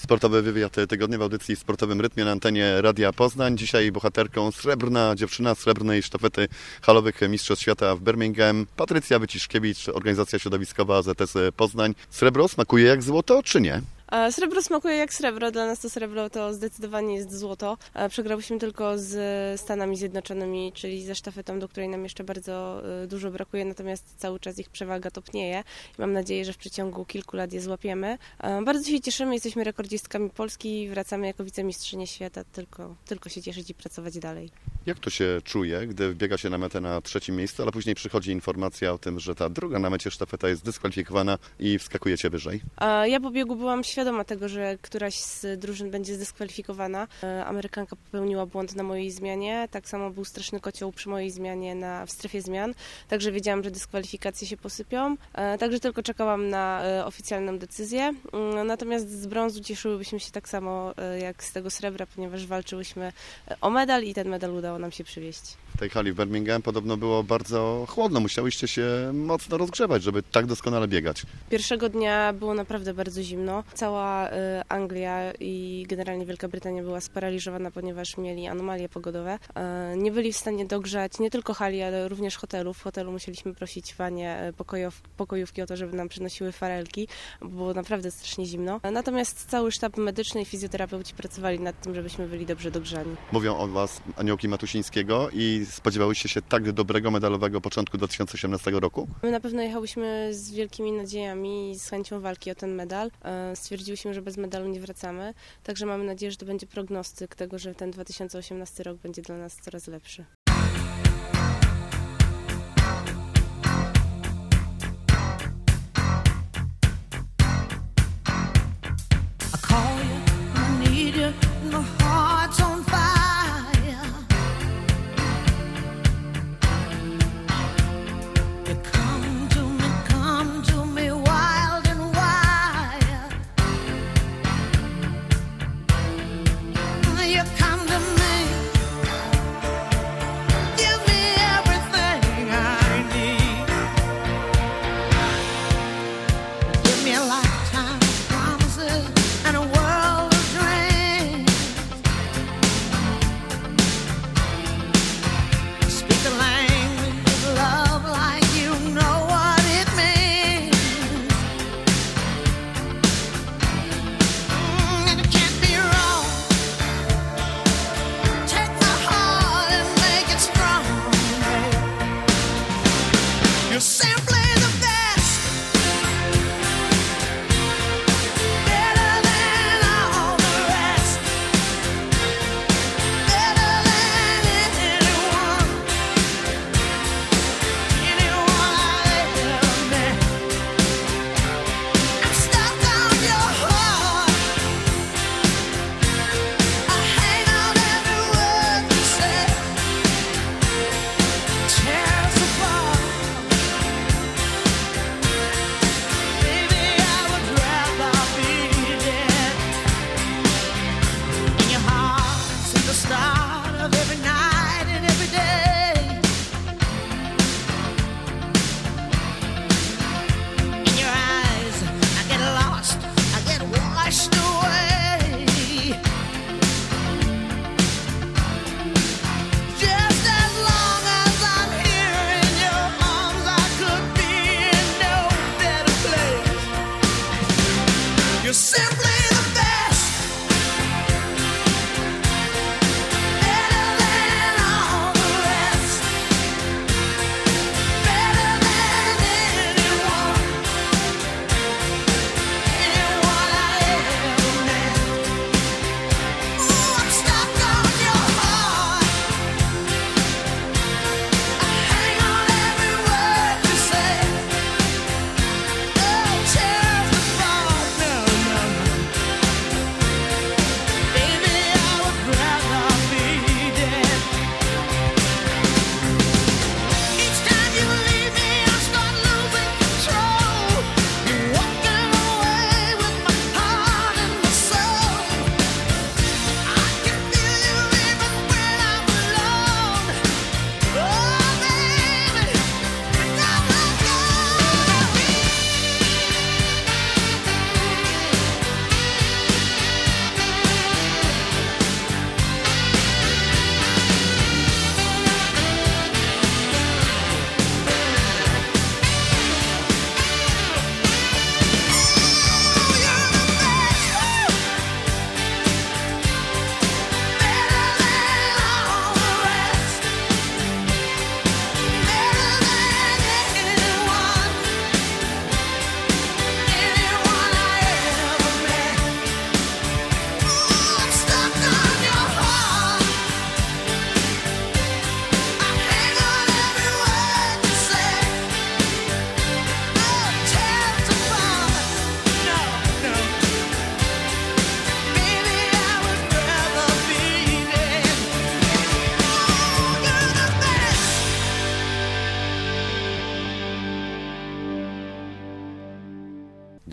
Sportowy wywiad tygodnia w audycji w Sportowym Rytmie na antenie Radia Poznań. Dzisiaj bohaterką srebrna dziewczyna srebrnej sztafety halowych Mistrzostw Świata w Birmingham. Patrycja Wyciszkiewicz, organizacja środowiskowa AZS Poznań. Srebro smakuje jak złoto, czy nie? Srebro smakuje jak srebro. Dla nas to srebro to zdecydowanie jest złoto. Przegrałyśmy tylko z Stanami Zjednoczonymi, czyli ze sztafetą, do której nam jeszcze bardzo dużo brakuje, natomiast cały czas ich przewaga topnieje. Mam nadzieję, że w przeciągu kilku lat je złapiemy. Bardzo się cieszymy, jesteśmy rekordzistkami Polski i wracamy jako wicemistrzynie świata, tylko się cieszyć i pracować dalej. Jak to się czuje, gdy wbiega się na metę na trzecim miejscu, ale później przychodzi informacja o tym, że ta druga na mecie sztafeta jest dyskwalifikowana i wskakujecie wyżej? Ja po biegu byłam świadoma tego, że któraś z drużyn będzie zdyskwalifikowana. Amerykanka popełniła błąd na mojej zmianie, tak samo był straszny kocioł przy mojej zmianie w strefie zmian, także wiedziałam, że dyskwalifikacje się posypią, także tylko czekałam na oficjalną decyzję. Natomiast z brązu cieszyłybyśmy się tak samo jak z tego srebra, ponieważ walczyłyśmy o medal i ten medal udało nam się przywieźć. W tej hali w Birmingham podobno było bardzo chłodno, musiałyście się mocno rozgrzewać, żeby tak doskonale biegać. Pierwszego dnia było naprawdę bardzo zimno. Cała Anglia i generalnie Wielka Brytania była sparaliżowana, ponieważ mieli anomalie pogodowe. Nie byli w stanie dogrzać nie tylko hali, ale również hotelu. W hotelu musieliśmy prosić panie pokojówki o to, żeby nam przynosiły farelki, bo było naprawdę strasznie zimno. Natomiast cały sztab medyczny i fizjoterapeuci pracowali nad tym, żebyśmy byli dobrze dogrzani. Mówią o was aniołki Matusińskiego i spodziewałyście się tak dobrego medalowego początku 2018 roku? My na pewno jechałyśmy z wielkimi nadziejami i z chęcią walki o ten medal. Stwierdziłyśmy, że bez medalu nie wracamy, także mamy nadzieję, że to będzie prognostyk tego, że ten 2018 rok będzie dla nas coraz lepszy.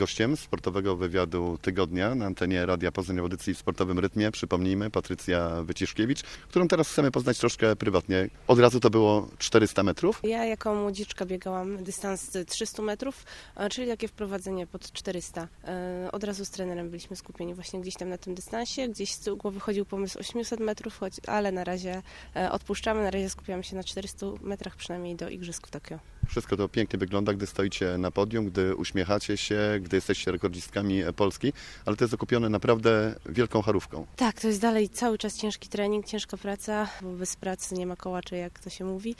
gościem sportowego wywiadu tygodnia na antenie Radia Poznań w audycji w sportowym rytmie. Przypomnijmy, Patrycja Wyciszkiewicz, którą teraz chcemy poznać troszkę prywatnie. Od razu to było 400 metrów. Ja jako młodziczka biegałam dystans 300 metrów, czyli takie wprowadzenie pod 400. Od razu z trenerem byliśmy skupieni właśnie gdzieś tam na tym dystansie. Gdzieś z tyłu głowy chodził pomysł 800 metrów, ale na razie odpuszczamy. Na razie skupiamy się na 400 metrach przynajmniej do Igrzysk w Tokio. Wszystko to pięknie wygląda, gdy stoicie na podium, gdy uśmiechacie się, gdy jesteście rekordzistkami Polski, ale to jest okupione naprawdę wielką charówką. Tak, to jest dalej cały czas ciężki trening, ciężka praca, bo bez pracy nie ma kołaczy, jak to się mówi.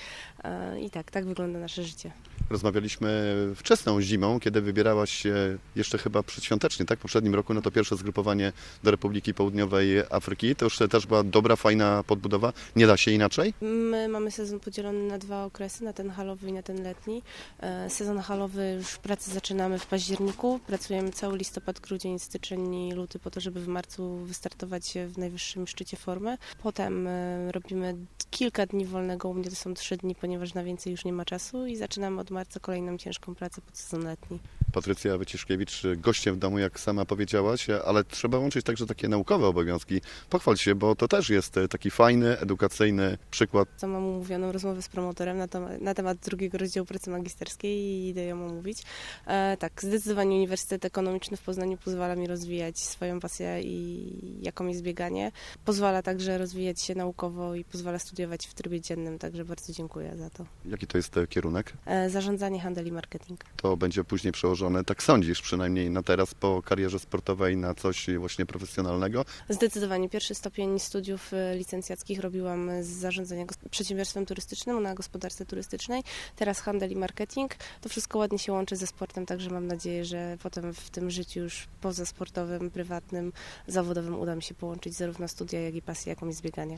I tak wygląda nasze życie. Rozmawialiśmy wczesną zimą, kiedy wybierałaś się jeszcze chyba przedświątecznie, tak? W poprzednim roku, no to pierwsze zgrupowanie do Republiki Południowej Afryki. To już też była dobra, fajna podbudowa. Nie da się inaczej? My mamy sezon podzielony na 2 okresy, na ten halowy i na ten letni. Sezon halowy już pracę zaczynamy w październiku. Pracujemy cały listopad, grudzień, styczeń i luty po to, żeby w marcu wystartować w najwyższym szczycie formy. Potem robimy kilka dni wolnego, u mnie to są 3 dni, ponieważ na więcej już nie ma czasu i zaczynamy od marca kolejną ciężką pracę pod sezon letni. Patrycja Wyciszkiewicz, gościem w domu, jak sama powiedziałaś, ale trzeba łączyć także takie naukowe obowiązki. Pochwal się, bo to też jest taki fajny, edukacyjny przykład. To mam umówioną rozmowę z promotorem na temat drugiego rozdziału pracy magisterskiej i idę ją omówić. Tak, zdecydowanie Uniwersytet Ekonomiczny w Poznaniu pozwala mi rozwijać swoją pasję, jaką jest bieganie. Pozwala także rozwijać się naukowo i pozwala studiować w trybie dziennym, także bardzo dziękuję za to. Jaki to jest kierunek? Zarządzanie, handel i marketing. To będzie później przełożone, tak sądzisz przynajmniej na teraz, po karierze sportowej, na coś właśnie profesjonalnego? Zdecydowanie. Pierwszy stopień studiów licencjackich robiłam z zarządzania przedsiębiorstwem turystycznym na gospodarce turystycznej. Teraz handel i marketing. To wszystko ładnie się łączy ze sportem, także mam nadzieję, że potem w tym życiu już pozasportowym, prywatnym, zawodowym uda mi się połączyć zarówno studia, jak i pasję, jaką jest bieganie.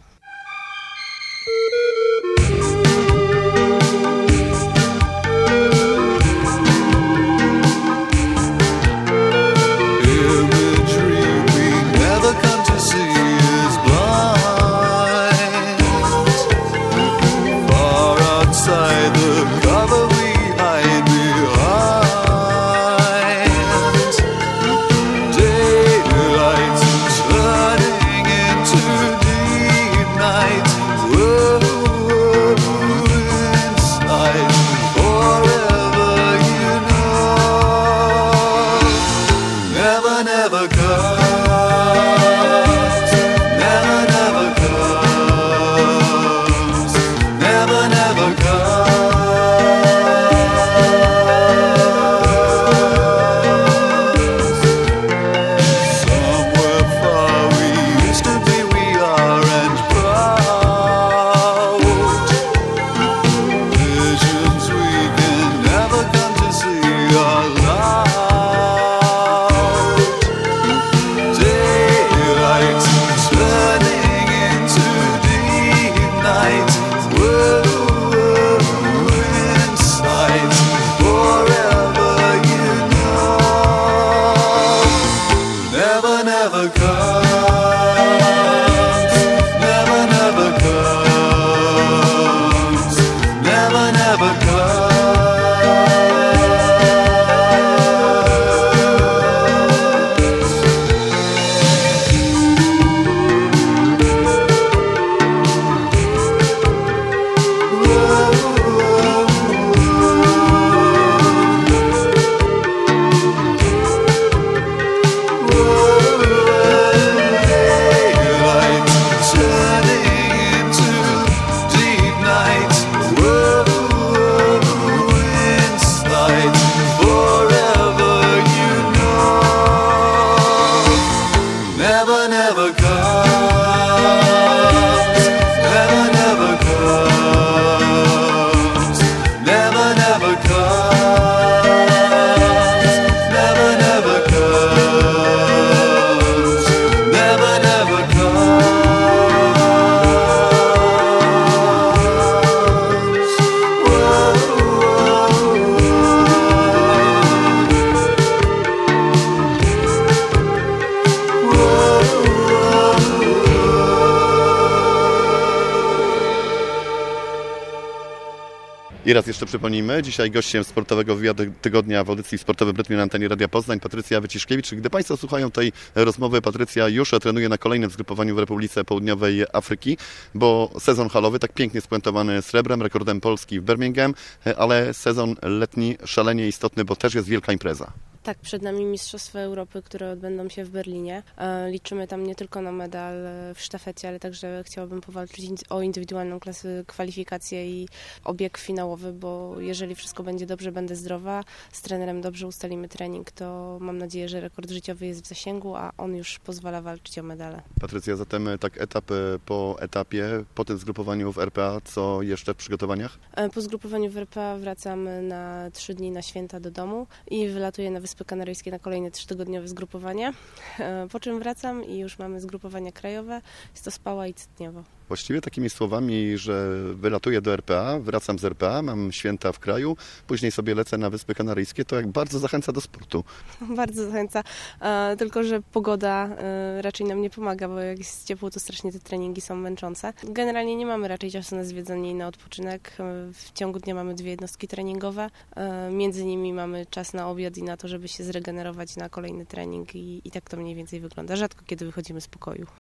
I raz jeszcze przypomnijmy, dzisiaj gościem sportowego wywiadu tygodnia w audycji Sportowym Rytmie na antenie Radia Poznań Patrycja Wyciszkiewicz. Gdy Państwo słuchają tej rozmowy, Patrycja już trenuje na kolejnym zgrupowaniu w Republice Południowej Afryki, bo sezon halowy tak pięknie spuentowany srebrem, rekordem Polski w Birmingham, ale sezon letni szalenie istotny, bo też jest wielka impreza. Tak, przed nami Mistrzostwa Europy, które odbędą się w Berlinie. Liczymy tam nie tylko na medal w sztafecie, ale także chciałabym powalczyć o indywidualną kwalifikację i obieg finałowy, bo jeżeli wszystko będzie dobrze, będę zdrowa, z trenerem dobrze ustalimy trening, to mam nadzieję, że rekord życiowy jest w zasięgu, a on już pozwala walczyć o medale. Patrycja, zatem tak etap po etapie, po tym zgrupowaniu w RPA, co jeszcze w przygotowaniach? Po zgrupowaniu w RPA wracam na 3 dni na święta do domu i wylatuję na Wyspy Kanaryjskie na kolejne 3-tygodniowe zgrupowanie, po czym wracam i już mamy zgrupowania krajowe, jest to Spała i Cytniowo. Właściwie takimi słowami, że wylatuję do RPA, wracam z RPA, mam święta w kraju, później sobie lecę na Wyspy Kanaryjskie, to jak bardzo zachęca do sportu. Bardzo zachęca, tylko że pogoda raczej nam nie pomaga, bo jak jest ciepło, to strasznie te treningi są męczące. Generalnie nie mamy raczej czasu na zwiedzanie i na odpoczynek. W ciągu dnia mamy 2 jednostki treningowe, między nimi mamy czas na obiad i na to, żeby się zregenerować na kolejny trening i tak to mniej więcej wygląda. Rzadko kiedy wychodzimy z pokoju.